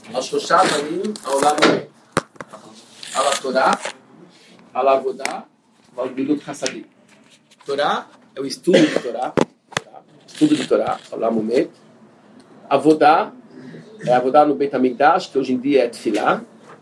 השלושה דברים העולם עומד. על התורה, על העבודה ועל גמילות חסדים. תורה é o estudo de Torá. Estudo de Torá, העולם עומד. עבודה é a עבודה no Beit HaMikdash, que hoje em dia é Tefilá.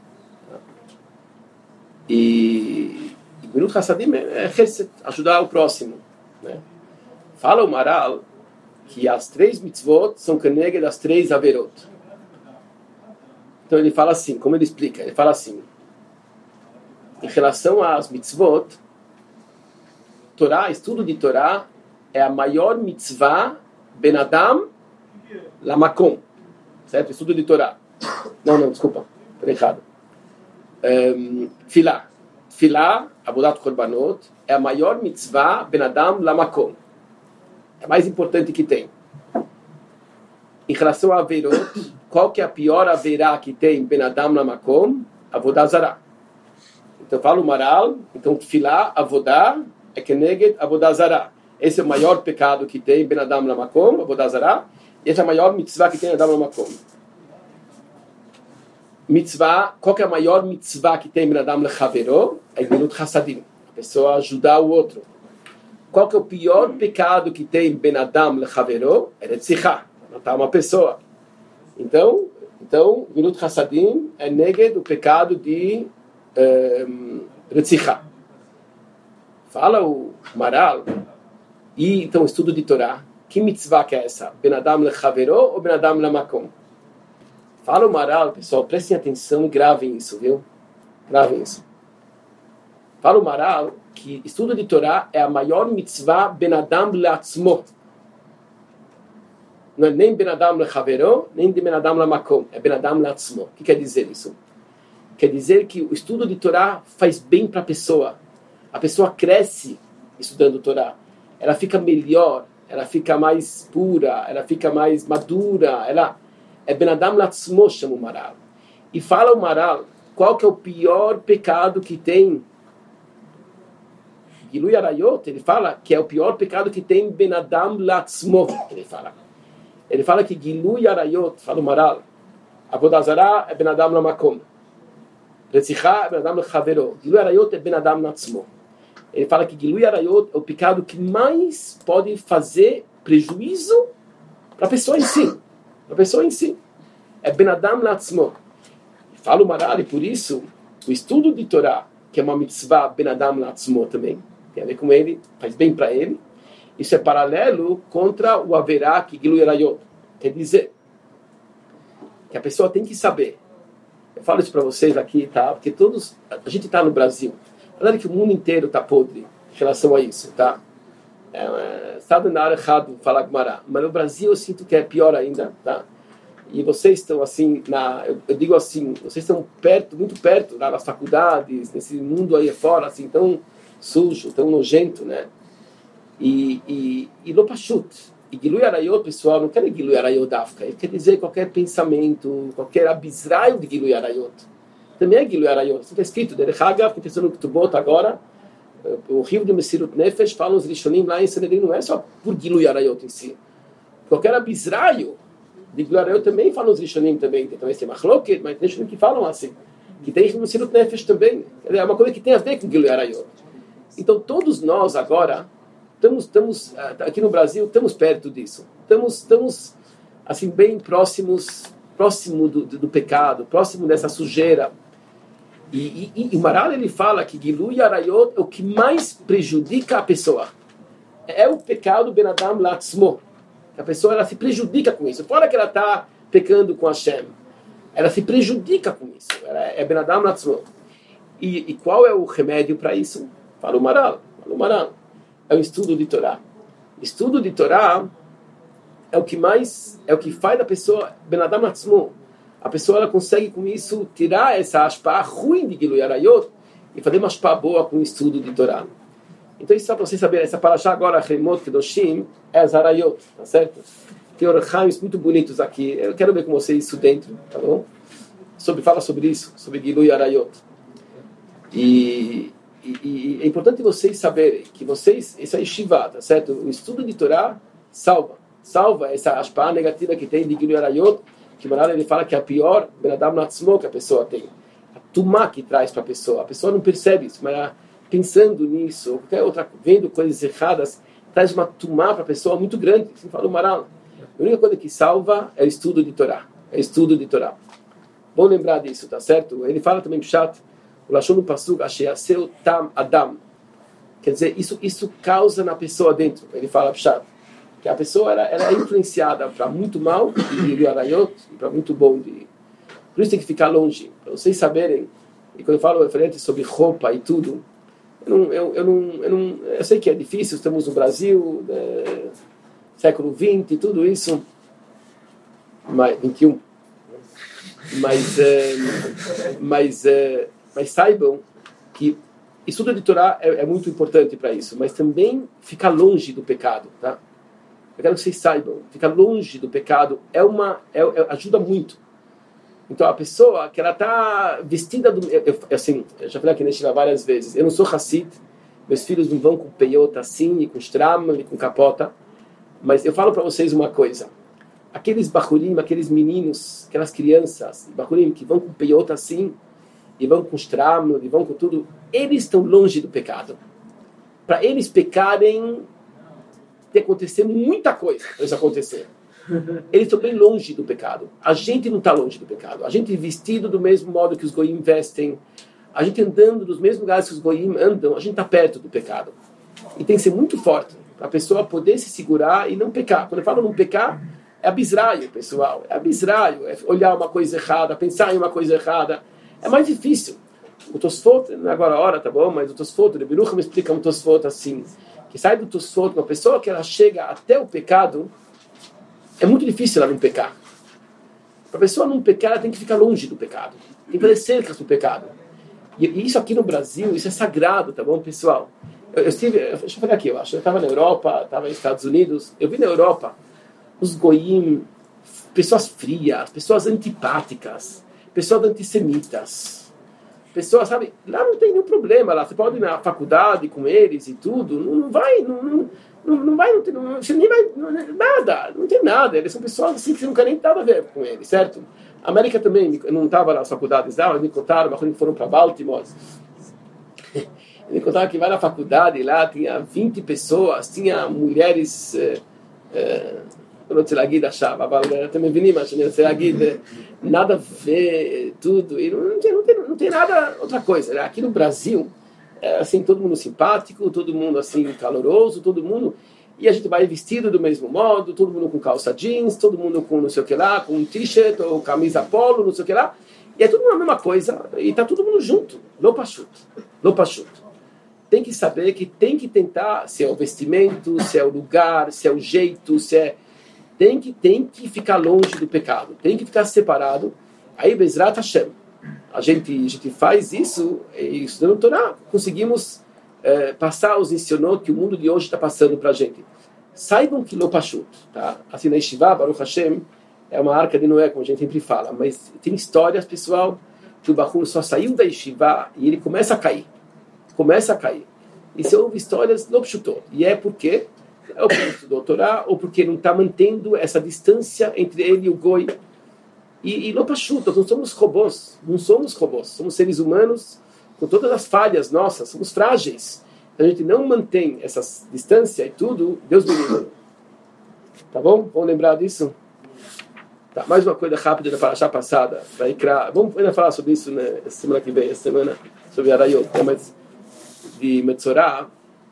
E Gemilut Chassadim é Chesed, ajudar o próximo, né? Fala o Maharal que as 3 mitzvot são keneged das 3 averot. Então ele fala assim, como ele explica? Ele fala assim, em relação às mitzvot, Torá, estudo de Torá é a maior mitzvah ben Adam lamakom, certo? Estudo de Torá. Não, desculpa, falei errado. Tefilá. Tefilá, Avodat Korbanot, é a maior mitzvah ben Adam lamakom. É a mais importante que tem. Em relação a Averot, qual que é a pior Averá que tem ben Adam lamakom? Avodah Zarah. Então fala o Maharal, então Tefilá, Avodah, é keneged Avodah Zarah. Esse é o maior pecado que tem ben Adam lamakom, Avodah Zarah, e essa é a maior mitzvah que tem ben Adam lamakom. Mitzvah, qual que é a maior mitzvah que tem ben Adam lechavero? É Gemilut Chassadim, a pessoa ajudar o outro. Qual que é o pior pecado que tem ben Adam lechavero? É Retzichá, matar uma pessoa. Então Gemilut Chassadim é neged o pecado de Retzichá. Fala o Maharal, e então estudo de Torá, que mitzvah que é essa? Ben Adam lechavero ou ben Adam lamakom? Fala o Maharal, pessoal, prestem atenção e gravem isso, viu? Gravem isso. Fala o Maharal que estudo de Torá é a maior mitzvah ben Adam le'atzmo. Não é nem ben Adam lechavero, nem ben Adam lamakom. É ben Adam le'atzmo. O que quer dizer isso? Quer dizer que o estudo de Torá faz bem para a pessoa. A pessoa cresce estudando Torá. Ela fica melhor, ela fica mais pura, ela fica mais madura, ela é ben Adam le'atzmo, chama o Maharal. E fala o Maharal, qual que é o pior pecado que tem? Gilui Arayot, ele fala que é o pior pecado que tem ben Adam le'atzmo. Ele fala que Gilui Arayot, fala o Maharal, Avodah Zarah é ben Adam lamakom. Retzichá é ben Adam lechavero. Gilui Arayot é ben Adam le'atzmo. Ele fala que Gilui Arayot é o pecado que mais pode fazer prejuízo para a pessoa em si. Para a pessoa em si. É ben Adam le'atzmo. Fala o Maharal, e por isso, o estudo de Torá, que é uma mitzvah ben Adam le'atzmo também, tem a ver com ele, faz bem para ele. Isso é paralelo contra o Averá que Gilui Arayot. Quer dizer que a pessoa tem que saber. Eu falo isso para vocês aqui, tá? Porque a gente está no Brasil. Na verdade que o mundo inteiro está podre em relação a isso, tá? Está na área errada falar Gumará. Mas no Brasil eu sinto que é pior ainda, tá? E vocês estão assim, eu digo assim, vocês estão perto, muito perto nas faculdades, nesse mundo aí fora, assim, tão sujo, tão nojento, né? E lo pashut. E Gilui Arayot, pessoal, não quer Gilui Arayot Dafka. Ele quer dizer qualquer pensamento, qualquer abisraio de Gilui Arayot. Também é Gilui Arayot. Isso está escrito, Derech Hagav, que pensando no Ketubot agora, o Rio de Mesirut Nefesh, falam os Rishonim lá em Sanedrim, não é só por Gilui Arayot em si. Qualquer abisraio de Gilui Arayot também falam os Rishonim também. Tem também Machloket, mas tem Rishonim que falam assim. Que tem Mesirut Nefesh também. É uma coisa que tem a ver com Gilui Arayot. Então todos nós agora estamos aqui no Brasil, estamos perto disso. Estamos assim bem próximo do pecado, próximo dessa sujeira. E o Maharal ele fala que Gilui Arayot é o que mais prejudica a pessoa. É o pecado ben Adam le'atzmo. A pessoa ela se prejudica com isso. Fora que ela está pecando com Hashem, ela se prejudica com isso. É ben Adam le'atzmo. E qual é o remédio para isso? Fala o Maharal. É o estudo de Torá. Estudo de Torá é o que faz da pessoa ben Adam le'atzmo. A pessoa ela consegue com isso tirar essa ashpah ruim de Gilui Arayot e fazer uma ashpah boa com o estudo de Torá. Então isso só para vocês saberem, essa parashá agora, Remot Kedoshim, é as Arayot, tá certo? Tem orachaims muito bonitos aqui. Eu quero ver com vocês isso dentro, tá bom? Fala sobre isso, sobre Gilui Arayot. E é importante vocês saberem que essa yeshiva, tá certo? O estudo de Torá salva essa ashpah negativa que tem de Gilui Arayot, que Maral ele fala que é a pior benadam latzmo que a pessoa tem. A tumá que traz para a pessoa não percebe isso, mas pensando nisso, ou qualquer outra, vendo coisas erradas, traz uma tumá para a pessoa muito grande. Assim fala o Maral. A única coisa que salva é o estudo de Torá. É estudo de Torá. Bom lembrar disso, tá certo? Ele fala também Pshat, o Lashon no Pasuk, Asheaseu Tam Adam. Quer dizer, isso causa na pessoa dentro. Ele fala Pshat, que a pessoa ela é influenciada para muito mal de Arayot e para muito bom de... Por isso tem que ficar longe. Para vocês saberem, e quando eu falo referente sobre roupa e tudo, eu sei que é difícil, estamos no Brasil, século XX e tudo isso, mas 21. Mas saibam que estudo de Torá é muito importante para isso, mas também ficar longe do pecado, tá? Eu quero que vocês saibam, ficar longe do pecado ajuda muito. Então a pessoa que ela está vestida assim, eu já falei aqui nesse várias vezes, eu não sou Hassid, meus filhos não vão com peiota assim, e com stram, e com capota, mas eu falo para vocês uma coisa. Aqueles bachurim, aqueles meninos, aquelas crianças, bachurim, que vão com peiota assim, e vão com stram, e vão com tudo, eles estão longe do pecado. Para eles pecarem, tem que acontecer muita coisa para isso acontecer. Eles estão bem longe do pecado. A gente não está longe do pecado. A gente vestido do mesmo modo que os goyim vestem, a gente andando nos mesmos lugares que os goyim andam, a gente está perto do pecado. E tem que ser muito forte para a pessoa poder se segurar e não pecar. Quando eu falo não pecar, é abisraio, pessoal. É abisraio. É olhar uma coisa errada, pensar em uma coisa errada. É mais difícil. O Tosfot, não é agora a hora, tá bom? Mas o Tosfot, o Rebbe me explica um Tosfot assim, que sai do Tosfot, uma pessoa que ela chega até o pecado, é muito difícil ela não pecar. Para a pessoa não pecar, ela tem que ficar longe do pecado. Tem que fazer cercas do pecado. E isso aqui no Brasil, isso é sagrado, tá bom, pessoal? Deixa eu falar aqui, eu estava na Europa, estava nos Estados Unidos, eu vi na Europa os goyim, pessoas frias, pessoas antipáticas, pessoas antissemitas, pessoas, sabe, lá não tem nenhum problema, lá você pode ir na faculdade com eles e tudo, não você nem vai, nada, não tem nada, eles são pessoas assim que você nunca nem nada a ver com eles, certo? A América também, eu não estava nas faculdades lá, mas me contaram, quando foram para Baltimore, me contaram que vai na faculdade lá, tinha 20 pessoas, tinha mulheres, não sei lá, guida chava, também vim, mas não sei lá, guida, nada a ver, tudo, e não tem nada, outra coisa, né? Aqui no Brasil, assim, todo mundo simpático, todo mundo assim, caloroso, todo mundo, e a gente vai vestido do mesmo modo, todo mundo com calça jeans, todo mundo com não sei o que lá, com um t-shirt ou camisa polo, não sei o que lá, e é tudo a mesma coisa, e tá todo mundo junto, lo pachut. Tem que saber que tem que tentar, se é o vestimento, se é o lugar, se é o jeito, se é... Tem que ficar longe do pecado, tem que ficar separado. Aí, Bezrat Hashem, a gente faz isso, e estudando Torá, conseguimos passar os ensinou que o mundo de hoje está passando para a gente. Saibam que lo pashut, tá? Assim, na Yeshiva, Baruch Hashem, é uma arca de Noé, como a gente sempre fala, mas tem histórias, pessoal, que o Bahur só saiu da Yeshiva e ele começa a cair. E se houve histórias, lo pshutot. E é porque ou porque estudou Torá, ou porque não está mantendo essa distância entre ele e o Goi. E lo pashut, nós não somos robôs, somos seres humanos com todas as falhas nossas, somos frágeis. A gente não mantém essa distância e tudo, Deus me livre. Tá bom? Vamos lembrar disso? Tá, mais uma coisa rápida da parashá passada. Vamos ainda falar sobre isso, né, semana que vem, sobre Arayot, mas de Metzorah.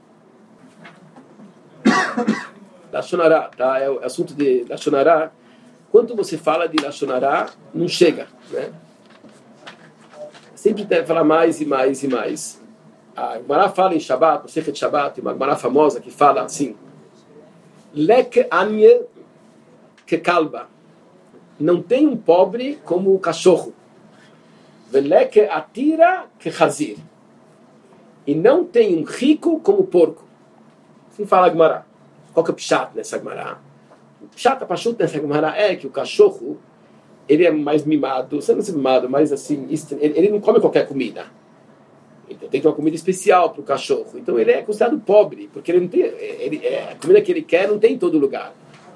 Lashon Hara, tá? É o assunto de Lashon Hara. Quanto você fala de Lashon Hara, não chega, né? Sempre deve falar mais e mais e mais. A Gemara fala em Shabbat, no Sechet Shabbat, uma Gemara famosa que fala assim: Lek anye ke kalba. Não tem um pobre como o cachorro. Velek atira que chazir. E não tem um rico como o porco. Assim fala a Gemara. Qual que é o pshat nessa Gemara? O pshat, a pashut nessa Gemara é que o cachorro, ele é mais mimado, não é mimado, mas assim, ele não come qualquer comida. Então tem que ter uma comida especial para o cachorro. Então ele é considerado pobre, porque ele não tem, a comida que ele quer não tem em todo lugar.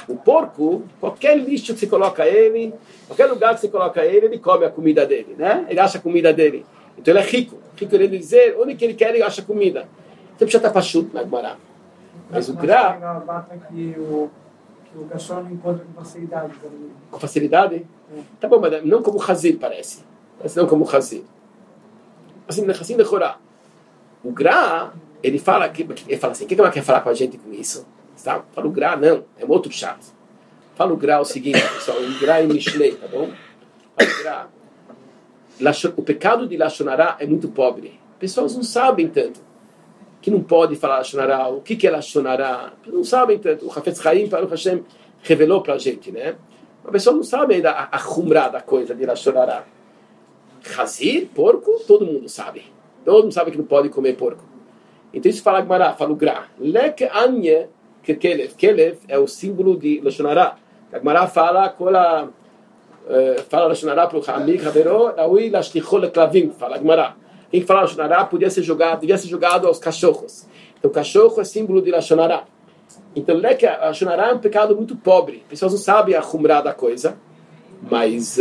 O porco, qualquer lixo que você coloca ele, qualquer lugar que você coloca ele come a comida dele, né? Ele acha a comida dele. Então ele é rico. Rico ele dizer, onde que ele quer, ele acha comida. Você precisa estar pachuto na Gemara. Mas o gra... que o cachorro não encontra com facilidade. Com facilidade? É. Tá bom, mas não como Hazir, parece. Mas não como Hazir. Assim de Chorá. O gra, ele fala assim, o que ela quer falar com a gente com isso? Tá? Fala o gra, não. É um outro chato. Fala o gra o seguinte, pessoal. O gra em Mishlei, tá bom? Fala o gra. O pecado de Lashon Hara é muito pobre. Pessoas não sabem tanto que não pode falar Lashon Hara. O que é Lashon Hara? Não sabem tanto. O Hafetz Chaim, Baruch Hashem, revelou pra gente, né? A pessoa não sabe ainda a chumrá da coisa de Lashon Hara. Hazir, porco, todo mundo sabe. Todo mundo sabe que não pode comer porco. Então isso fala Gemara, fala o gra. Lek anye kelev. Kelev é o símbolo de Lashon Hara. A Gemara fala Lashon Hara para o Hamik Haveró, Raui Lashlichol Leklavim, fala Gemara. Quem fala Lashon Hara devia ser jogado aos cachorros. Então o cachorro é símbolo de Lashon Hara. Então Lashon Hara é um pecado muito pobre. As pessoas não sabem a chumrá da coisa, mas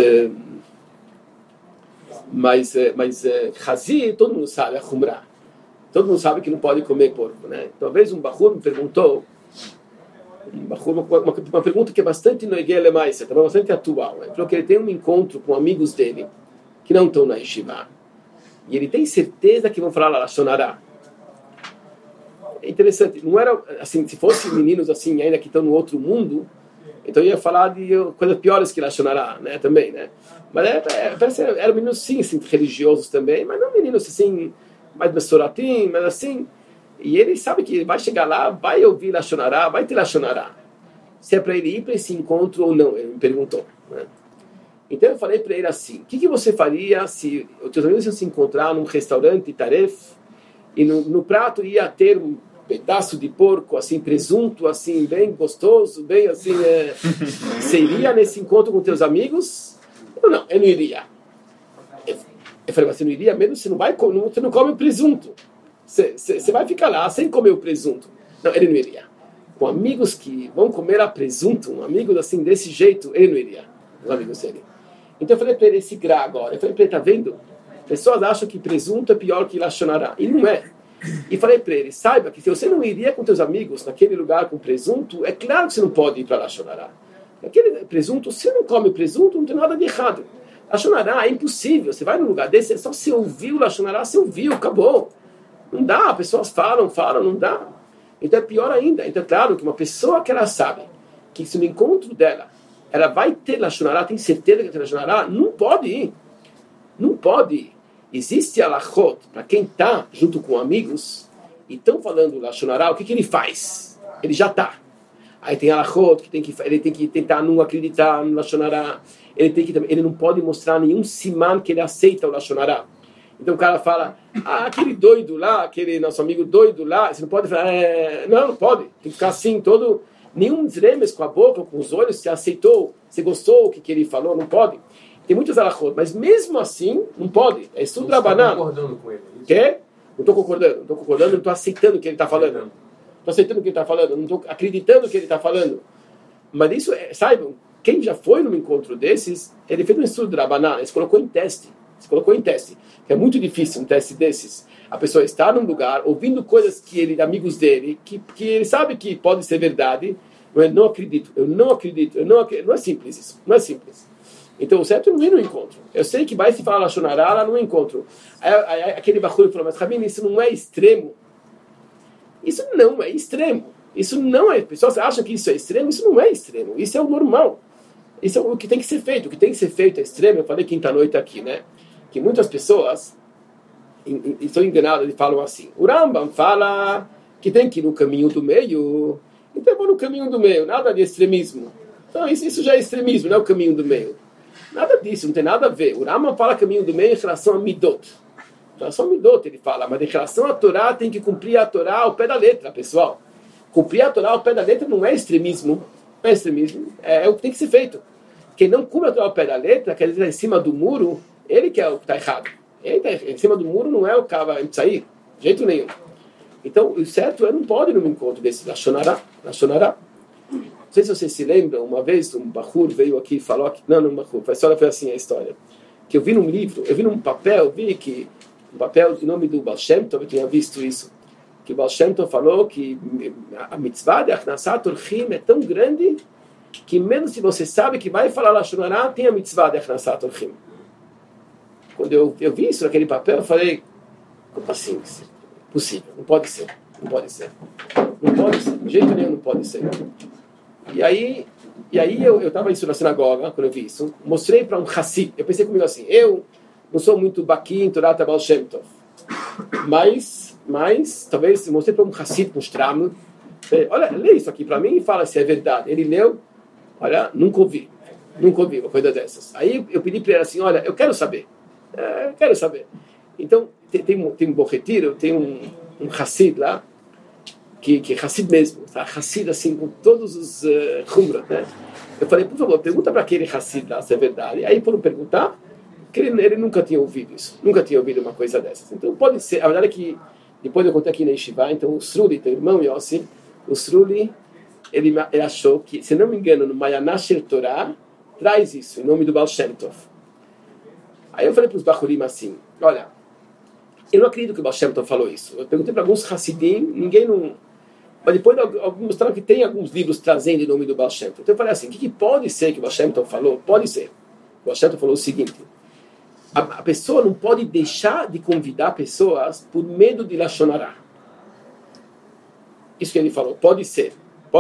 Hazir, todo mundo sabe a chumrá. Todo mundo sabe que não pode comer porco, né? Talvez um Bahur me perguntou, uma pergunta que é bastante noiguele mais, bastante atual. Ele falou que ele tem um encontro com amigos dele que não estão na yeshiva. E ele tem certeza que vão falar Lashon Hara. É interessante, não era assim, se fossem meninos assim ainda que estão no outro mundo, então ia falar de coisas piores que Lashon Hara, né, também, né? Mas parece eram meninos sim, assim, religiosos também, mas não meninos assim mais besoratim, mas assim. E ele sabe que vai chegar lá, vai ouvir Lashon Hara, vai ter Lashon Hara. Se é para ele ir para esse encontro ou não, ele me perguntou, né? Então eu falei para ele assim: o que você faria se os teus amigos iam se encontrar num restaurante Taref e no prato ia ter um pedaço de porco, assim, presunto, assim, bem gostoso, bem assim, você iria nesse encontro com teus amigos? Não, eu não iria. Eu falei, mas você não iria mesmo? Você não come o presunto. Você vai ficar lá sem comer o presunto. Não, ele não iria. Com amigos que vão comer a presunto, amigos assim, desse jeito, ele não iria. Os amigos dele. Então eu falei para ele esse gra agora. Eu falei para ele, tá vendo? Pessoas acham que presunto é pior que Lashon Hara. E não é. E falei para ele, saiba que se você não iria com teus amigos naquele lugar com presunto, é claro que você não pode ir para Lashon Hara. Aquele presunto, se não come presunto, não tem nada de errado. Lashon Hara é impossível. Você vai num lugar desse, é só se ouviu Lashon Hara, você ouviu, acabou. Não dá, pessoas falam, não dá. Então é pior ainda. Então é claro que uma pessoa que ela sabe que se no encontro dela ela vai ter Lashon Hara, tem certeza que vai ter Lashon Hara, não pode ir. Não pode ir. Existe alachot para quem está junto com amigos e estão falando Lashon Hara, o que ele faz? Ele já está. Aí tem alachot que ele tem que tentar não acreditar no Lashon Hara. Ele não pode mostrar nenhum siman que ele aceita o Lashon Hara. Então o cara fala, aquele doido lá, aquele nosso amigo doido lá, você não pode falar, não pode. Tem que ficar assim, todo, nenhum dremes com a boca, com os olhos, você aceitou, você gostou o que ele falou, não pode. Tem muitos alachot, mas mesmo assim, não pode. É estudo Rabanan. Não estou concordando com ele. Quê? Não estou concordando, não estou aceitando o que ele está falando. Estou aceitando o que ele está falando, não estou acreditando o que ele está falando. Mas isso, saibam, quem já foi num encontro desses, ele fez um estudo de Rabanan, ele se colocou em teste. É muito difícil um teste desses. A pessoa está num lugar, ouvindo coisas que amigos dele, que ele sabe que pode ser verdade, mas eu não acredito. Não é simples isso, não é simples. Então o certo é não ir no encontro. Eu sei que vai se falar Lashon Hara lá no encontro. Aí aquele Bahur falou, mas Rabino, isso não é extremo. Isso não é extremo. Isso não é. Pessoas acham que isso é extremo, isso não é extremo. Isso é o normal. Isso é o que tem que ser feito. O que tem que ser feito é extremo. Eu falei quinta-noite aqui, né? Que muitas pessoas estão enganadas e falam assim. O Rambam fala que tem que ir no caminho do meio. Então eu vou no caminho do meio. Nada de extremismo. Então isso já é extremismo, não é o caminho do meio. Nada disso, não tem nada a ver. O Rambam fala caminho do meio em relação a Midot. Em relação a Midot ele fala. Mas em relação à Torá, tem que cumprir a Torá ao pé da letra, pessoal. Cumprir a Torá ao pé da letra não é extremismo. Não é extremismo. É o que tem que ser feito. Quem não cumpre a Torá ao pé da letra, quer dizer, em cima do muro, ele que é o que está errado. Ele tá em cima do muro não é o cara vai sair. De jeito nenhum. Então, o certo é não pode ir num encontro desse. Lashon Hara. Não sei se vocês se lembram, uma vez um Bahur veio aqui e falou que... Não, Bahur, a história foi assim, a história. Que eu vi num livro, eu vi num papel, vi que... Um papel em nome do Baal Shem Tov, eu tinha visto isso. Que o Baal Shem Tov falou que a mitzvah de Achnasat Orchim é tão grande que mesmo se você sabe que vai falar Lashon Hara, tem a mitzvah de Achnasat Orchim. Quando eu vi isso naquele papel, eu falei, como assim? Possível, não pode ser. Não pode ser. Não pode ser. De jeito nenhum não pode ser. E aí eu estava isso na sinagoga, quando eu vi isso, mostrei para um Hassid. Eu pensei comigo assim, eu não sou muito baqui em Torah Baal Shem Tov. Mas, talvez, eu mostrei para um Hassid, um Stram. Olha, lê isso aqui para mim e fala se é verdade. Ele leu, olha, nunca ouvi uma coisa dessas. Aí eu pedi para ele assim, olha, eu quero saber. Então, tem um bom retiro, tem um Hassid lá, que é Hassid mesmo, tá? Hassid assim, com todos os Humra, né? Eu falei, por favor, pergunta para aquele Hassid lá se é verdade. Aí foram perguntar, que ele nunca tinha ouvido isso, nunca tinha ouvido uma coisa dessas. Então, pode ser, a verdade é que, depois eu contei aqui na Yeshiva, então o Sruli, teu irmão Yossi, o Sruli, ele achou que, se não me engano, no Mayaná Shel Torah, traz isso, em nome do Baal Shem Tov. Aí eu falei para os Bachurim assim, olha, eu não acredito que o Baal Shem Tov falou isso. Eu perguntei para alguns Hassidim, ninguém não... Mas depois alguns mostraram que tem alguns livros trazendo em nome do Baal Shem Tov. Então eu falei assim, o que pode ser que o Baal Shem Tov falou? Pode ser. O Baal Shem Tov falou o seguinte, a pessoa não pode deixar de convidar pessoas por medo de Lashon Hara. Isso que ele falou, pode ser.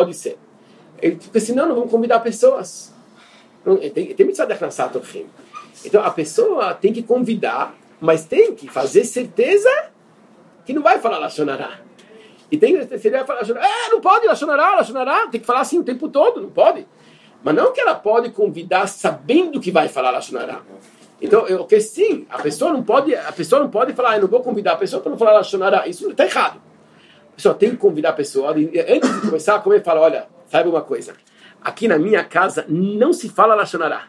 Porque senão não vão convidar pessoas. Tem mitzvah de Achnasat Orchim. Então a pessoa tem que convidar, mas tem que fazer certeza que não vai falar Lashon Hara. E tem que se ele vai falar Lashon Hara, não pode Lashon Hara, tem que falar assim o tempo todo, não pode. Mas não que ela pode convidar sabendo que vai falar Lashon Hara. Então, que sim, a pessoa não pode falar, eu não vou convidar a pessoa para não falar Lashon Hara. Isso está errado. A pessoa tem que convidar a pessoa, e antes de começar a comer, fala, olha, saiba uma coisa, aqui na minha casa não se fala Lashon Hara.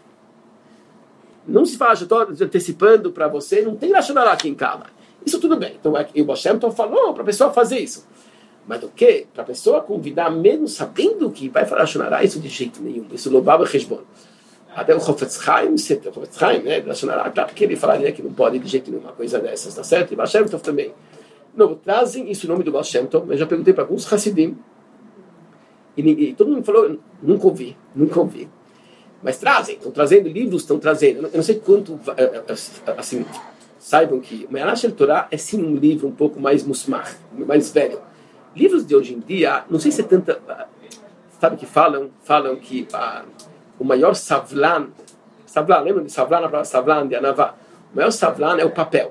Não se fala, eu estou antecipando para você, não tem Lashon Hara aqui em casa. Isso tudo bem. Então, o Baal Shem Tov falou para a pessoa fazer isso. Mas do que? Para a pessoa convidar, mesmo sabendo que vai falar Lashon Hara, isso de jeito nenhum. Isso louvava Heshbon. Até o Chofetz Chaim, né, Lashon Hara, claro que ele falaria que não pode de jeito nenhum uma coisa dessas, tá certo? E o Baal Shem Tov também. Não, trazem isso em nome do Baal Shem Tov. Eu já perguntei para alguns Hassidim. E todo mundo falou, nunca ouvi. Mas trazem, estão trazendo livros, estão trazendo. Eu não sei quanto, assim, saibam que o Mayaná Shel Torah é sim um livro um pouco mais musmar, mais velho. Livros de hoje em dia, não sei se é tanta... Sabe que falam que o maior savlan, lembra de savlan, a palavra savlan, de Anavá? O maior savlan é o papel.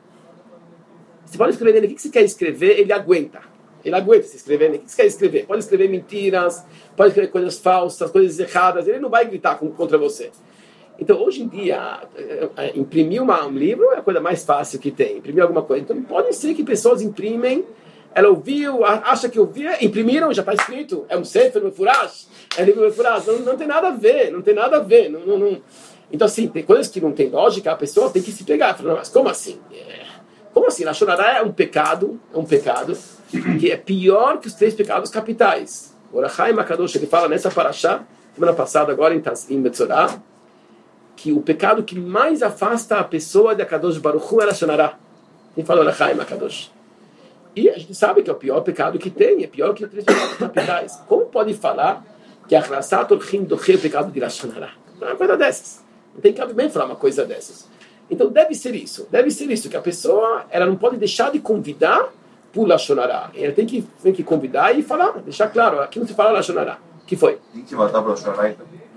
Você pode escrever nele, o que você quer escrever, ele aguenta se escrever nele. O que você quer escrever? Pode escrever mentiras, pode escrever coisas falsas, coisas erradas, ele não vai gritar contra você. Então, hoje em dia, imprimir um livro é a coisa mais fácil que tem, imprimir alguma coisa. Então, pode ser que pessoas imprimem, ela ouviu, acha que ouvia, imprimiram, já está escrito, é um sefer mefurash, é livro mefurash, não tem nada a ver, não. Então, assim, tem coisas que não tem lógica, a pessoa tem que se pegar, fala, mas como assim? Como assim? Lashon Hara é um pecado que é pior que os 3 pecados capitais. O Orachaim HaKadosh, ele fala nessa parashá, semana passada, agora em Metzorah, que o pecado que mais afasta a pessoa de HaKadosh Baruch Hu é Lashon Hara. Quem fala Orachaim HaKadosh? E a gente sabe que é o pior pecado que tem, é pior que os 3 pecados capitais. Como pode falar que a Achnasat Orchim doche o pecado de Lashon Hara? Não é uma coisa dessas. Não tem cabimento falar uma coisa dessas. Então deve ser isso, que a pessoa ela não pode deixar de convidar por Lashon Hara. Ela tem que convidar e falar, deixar claro, aqui não se fala Lashon Hara. O que foi? Tem que se matar por Lashon Hara?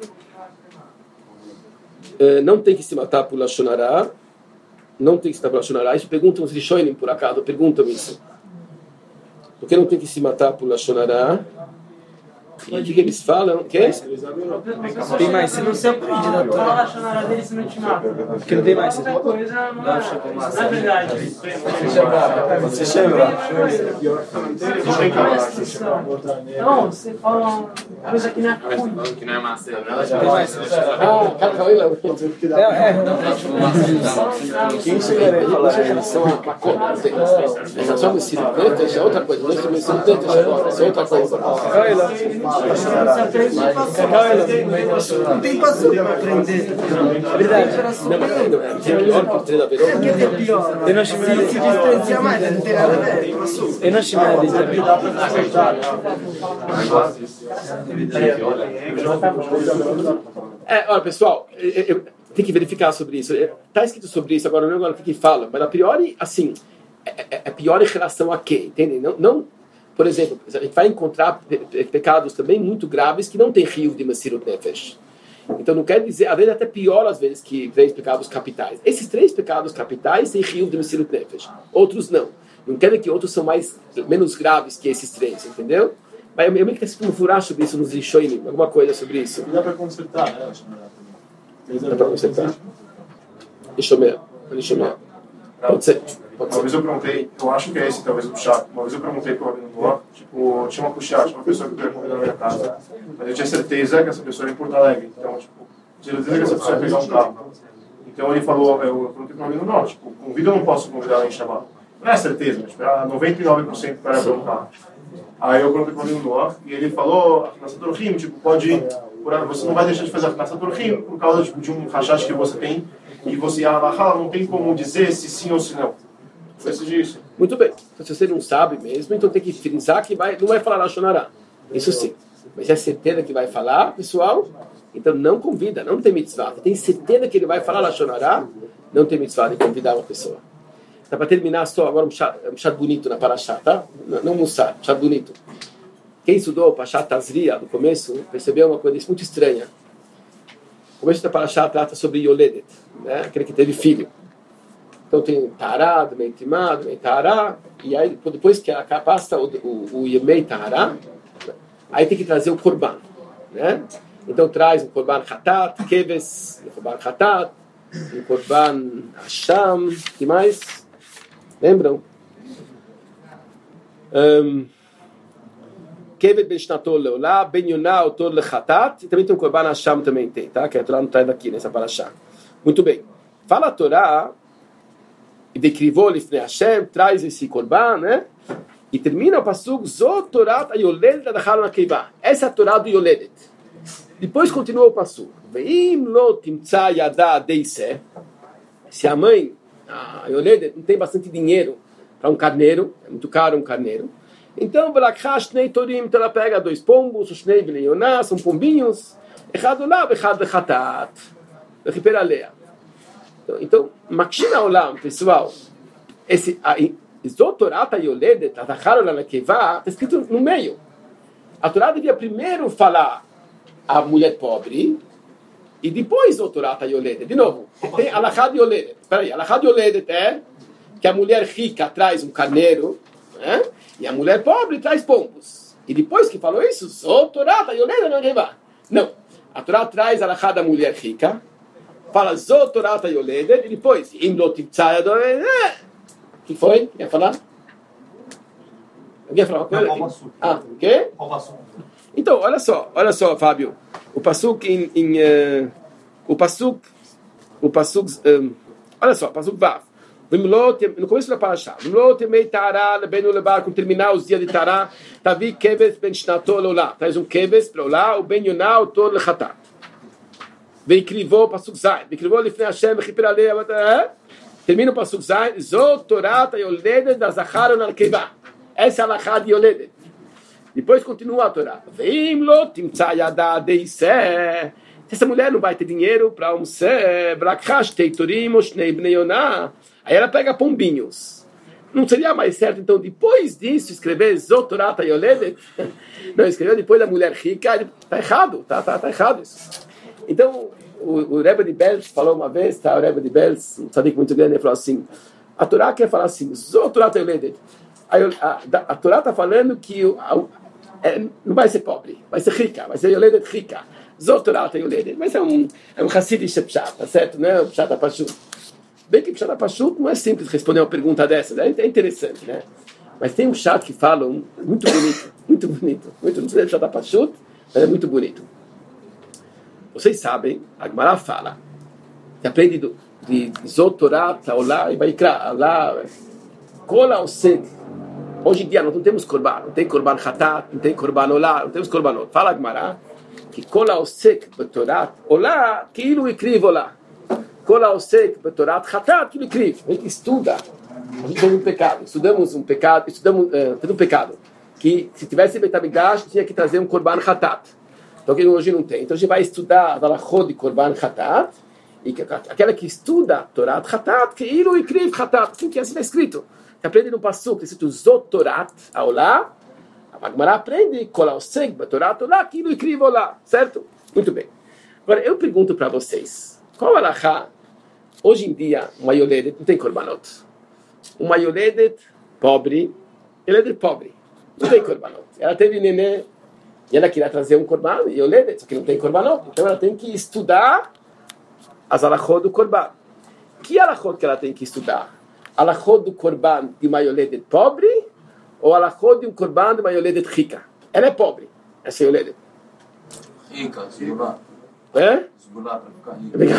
Não tem que se matar por Lashon Hara. Não tem que se matar por Lashon Hara. Isso perguntam os Rishonim, por acaso, perguntam isso. Por que não tem que se matar por Lashon Hara? E o que eles falam? Que? Tem mais, você não se aprende da Torá. Fala a chanara dele se não te mata. Porque não tem mais. Outra coisa não é verdade. Você chega. Não, você fala uma coisa que não é ruim. Que não é massa. Tem mais. Quem chegaria a falar isso? É outra coisa. Isso é outra coisa. Você aprende o passo. Não tem passo para aprender. É verdade. Não, é pior que o treino da verão. Por que é pior? Eu não chamei Se distancia mais, não tem nada a ver. Eu não chamei de também. Olha, pessoal, tem que verificar sobre isso. Está escrito sobre isso, agora não é o que fala, mas a priori, assim, é pior em relação a quê? Entende? Não, por exemplo, a gente vai encontrar pecados também muito graves que não tem rio de Messirut Nefesh. Então não quer dizer, às vezes até pior às vezes que 3 pecados capitais. Esses 3 pecados capitais têm rio de Messirut Nefesh. Outros não. Não quer dizer que outros são menos graves que esses 3, entendeu? Mas eu meio que está escrito um furar sobre isso nos Rishonim, alguma coisa sobre isso. Dá para consertar, né? Dá para consertar? Deixa eu ver. Pode ser. Uma vez eu perguntei, eu acho que é esse talvez o puxar. Uma vez eu perguntei para o Rabino Noah, tipo, tinha uma puxar, tinha uma pessoa que eu queria convidar na minha casa, mas eu tinha certeza que essa pessoa era em Porto Alegre. Então, tipo, tinha certeza que essa pessoa ia pegar um carro. Então ele falou, eu perguntei para o Rabino Noah, tipo, convida eu não posso convidar ela em Shabbat. Não é certeza, mas tipo, 99% para ela um carro. Aí eu perguntei para o Rabino Noah e ele falou, na Satorhim, tipo, pode, você não vai deixar de fazer a Satorhim por causa tipo, de um rachash que você tem e você, não tem como dizer se sim ou se não. Disso. Muito bem. Então, se você não sabe mesmo, então tem que frisar que não vai falar Lashon Hara. Isso sim. Mas é certeza que vai falar, pessoal? Então não convida, não tem mitzvah. Tem certeza que ele vai falar Lashon Hara? Não tem mitzvah de convidar uma pessoa. Tá para terminar só agora um chat bonito na Parashá, tá? Não Mussar, chat bonito. Quem estudou o Parashá Tazria no começo percebeu uma coisa muito estranha. O começo da Parashá trata sobre Yoledet, né? Aquele que teve filho. Então tem Tará, Dmei Timá, Dmei Tará, e aí depois que passa o Yemei Tará, aí tem que trazer o Korban, né? Então traz um Korban Hatat, Keves, um Korban Hatat, um Korban Hasham, que mais? Lembram? Keves Ben Shnatol Leolá, Ben Yonah Otor Lechatat, e também tem um Korban Hasham também tem, tá? Que a Torá não traz daqui nessa Parashá. Muito bem. Fala a Torá, e decrivou Lifnei Hashem, traz esse korban, né? E termina o pasuk Zot Torat Ayoledet Adachar Nakeiva. Essa é a Torá do Yoledet. Depois continua o pasuk Veim lo timtza yada deiseh. Se a mãe, a Yoledet, não tem bastante dinheiro para um carneiro, é muito caro um carneiro, então Velakha Shnei Torim, então ela pega 2 pombos, os Shnei Bnei Yonah, são pombinhos, Echad Olav, Echad Lechatat, Vechipera Lea. Então, Makshina Olam, pessoal, esse Zotorata Yoledet, Adachar Olam Nekevá, está escrito no meio. A Torá devia primeiro falar a mulher pobre e depois Zotorata Yoledet. De novo, tem Alachad Yoledet. Espera aí, Alachad Yoledet é que a mulher rica traz um carneiro, né? E a mulher pobre traz pombos. E depois que falou isso, Zotorata Yoledet Nekevá. Não, a Torá traz Alachad da mulher rica, fala Zotorata Yoledet, e depois que foi? Quer falar? Alguém falar uma coisa? O quê? Então, olha só, Fábio. O pasuk olha só, pasuk Vav. No começo da Parashá, quando terminar os dias de Tará, Tavi Keves Ben Shnatol Olá. Traz um Keves para Olá, o Ben Yonah, o Tor Lechatat. Veikrivo pasuk Zayin. Veikrivo Lifnei Hashem, Vechipera Lea. Termina o pasuk Zayin. Zot Torata Yoledet da Zachar Onarkeva. Essa é a Lachá de Yoledet. Depois continua a Torá. Veim lo timtza yada deiseh. Se essa mulher não vai ter dinheiro para almoçar, Brakhash teitorim oshnei bnei Yonah. Aí ela pega pombinhos. Não seria mais certo, então, depois disso, escrever Zot Torata Yoledet? Não, escreveu depois da mulher rica. Está errado, tá errado isso. Então, o Rebbe de Belz falou uma vez, tá? O Rebbe de Belz, um tzadik muito grande, ele falou assim, a Torá quer falar assim, Zot Torata Yoledet. A Torá está falando que não vai ser pobre, vai ser rica, vai ser Yoledet rica. Zot Torata Yoledet. Mas é um Hassidish Pshat, tá certo? Não é um Pshat Pashut. Bem que Pshat Pashut não é simples responder uma pergunta dessa, é interessante, né? Mas tem um Pshat que fala muito bonito, muito bonito. Não sei se é Pshat Pashut, mas é muito bonito. Vocês sabem, a Gemara fala, que aprende de Zot Torata, Olá e Vaikra, Olá, Kola Osed, Hoje em dia nós não temos korban, não tem korban hatat, não tem korban olá, não temos korbanot. Fala a Gemara que kol haosek betorat olá, כאילו הקריב olá. Kol haosek betorat hatat, כאילו הקריב. A gente estuda, a gente fez um pecado, estudamos um pecado, que se tivesse Beit HaMikdash tinha que trazer um korban hatat. Então que hoje não tem. Então a gente vai estudar a halachot de korban hatat, e aquela que estuda Torat hatat, כאילו הקריב hatat, assim que está escrito. Você aprende no Passuk, escrito Zot Torat Aolá, a Gemara aprende Kol haosek betorat olá, כאילו הקריב olá, certo? Muito bem. Agora eu pergunto para vocês, qual a halachá? Hoje em dia, uma yoledet não tem korbanot. Uma yoledet pobre, yoledet pobre, não tem korbanot. Ela teve nenê e ela queria trazer um korban, yoledet, só que não tem korbanot. Então ela tem que estudar as halachot do korban. Que halachot que ela tem que estudar? Halachot do korban de uma yoledet pobre ou halachot de um korban de uma yoledet rica? Ela é pobre, essa yoledet. Rica, zbulá. É? Zbulá para ficar rica.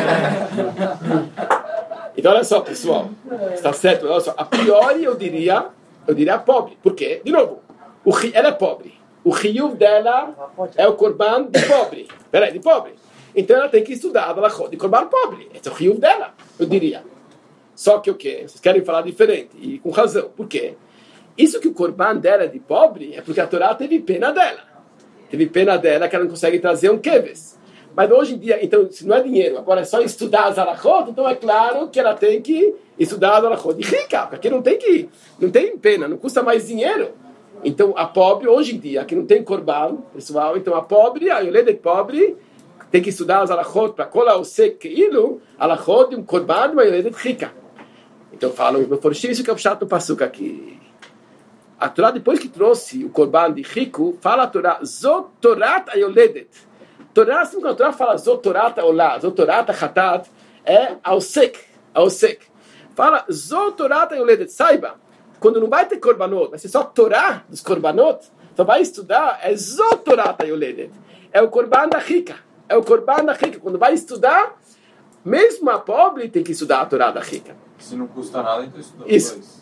Então olha só, pessoal, está certo? Olha só, a priori eu diria pobre. Por quê? De novo, ela é pobre. O chiyuv dela é o korban de pobre. Peraí, de pobre. Então ela tem que estudar a halachot de korban pobre. Esse é o chiyuv dela, eu diria. Só que o quê? Vocês querem falar diferente. E com razão. Por quê? Isso que o korban dela é de pobre é porque a Torá teve pena dela. Teve pena dela que ela não consegue trazer um keves. Mas hoje em dia, então, se não é dinheiro, agora é só estudar as halachot, então é claro que ela tem que estudar as halachot de rica, porque não tem pena, não custa mais dinheiro. Então, a pobre, hoje em dia, que não tem korban, pessoal, então a yoledet pobre, tem que estudar as halachot para kol haosek כאילו, halachot de um korban de uma yoledet rica. Então, falam, por isso que é o chato do Passuk aqui. A Torá, depois que trouxe o korban de rico, fala a Torá, Zot Torat Ayoledet. Torá, assim quando a Torá fala Zot Torat Aolá, Zot Torat Hatat, é Haosek. Fala Zot Torat Ayoledet. Saiba, quando não vai ter korbanot, vai ser só Torá dos korbanot, só vai estudar, é Zot Torat Ayoledet. É o korban da rica. Quando vai estudar, mesmo a pobre tem que estudar a Torá da rica. Se não custa nada, então estuda Isso.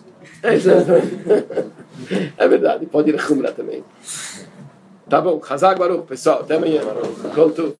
É verdade, pode ir a Humra também. Tá bom, Hazak Baruch, pessoal, até amanhã. Voltou.